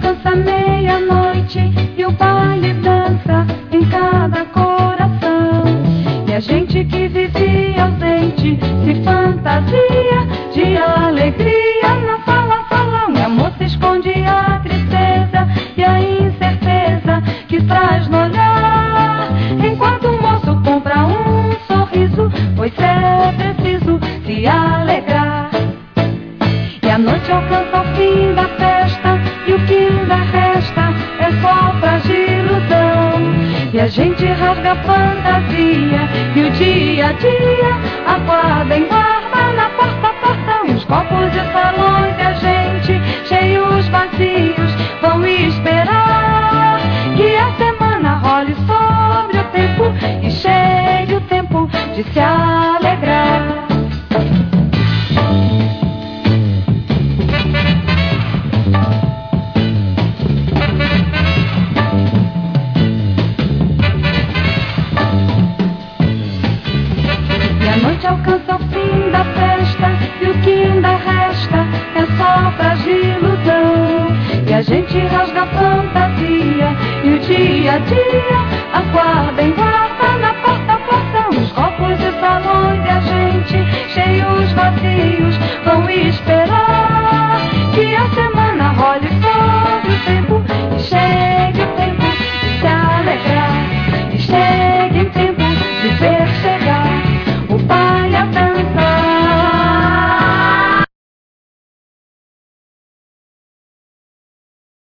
alcança meia-noite e o baile dança em cada coração. E a gente que vivia ausente se fantasia de alegria na sala, salão. E a moça esconde a tristeza e a incerteza que traz no olhar, enquanto o moço compra um sorriso, pois é preciso se alegrar. E a noite alcança o fim da festa e o que ainda resta é só fragilidão. E a gente rasga a fantasia e o dia a dia aguarda em guarda na porta, portão. E os copos de salões e a gente cheios vazios vão esperar que a semana role sobre o tempo e chegue o tempo de se alegrar. Alcança o fim da festa e o que ainda resta é só fragilidão. E a gente rasga a fantasia e o dia a dia aguarda em guarda na porta, portão. Os copos de salões e a gente cheios vazios vão esperar